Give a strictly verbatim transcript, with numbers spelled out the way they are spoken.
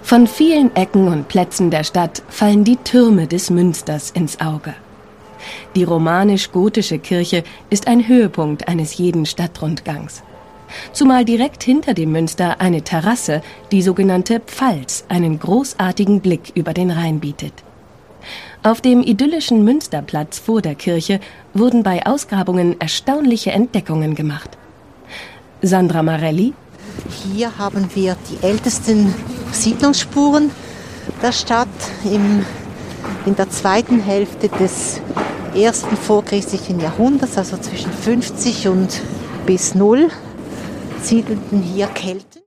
Von vielen Ecken und Plätzen der Stadt fallen die Türme des Münsters ins Auge. Die romanisch-gotische Kirche ist ein Höhepunkt eines jeden Stadtrundgangs. Zumal direkt hinter dem Münster eine Terrasse, die sogenannte Pfalz, einen großartigen Blick über den Rhein bietet. Auf dem idyllischen Münsterplatz vor der Kirche wurden bei Ausgrabungen erstaunliche Entdeckungen gemacht. Sandra Marelli: Hier haben wir die ältesten Siedlungsspuren der Stadt. Im, in der zweiten Hälfte des ersten vorchristlichen Jahrhunderts, also zwischen fünfzig und bis null, siedelten hier Kelten.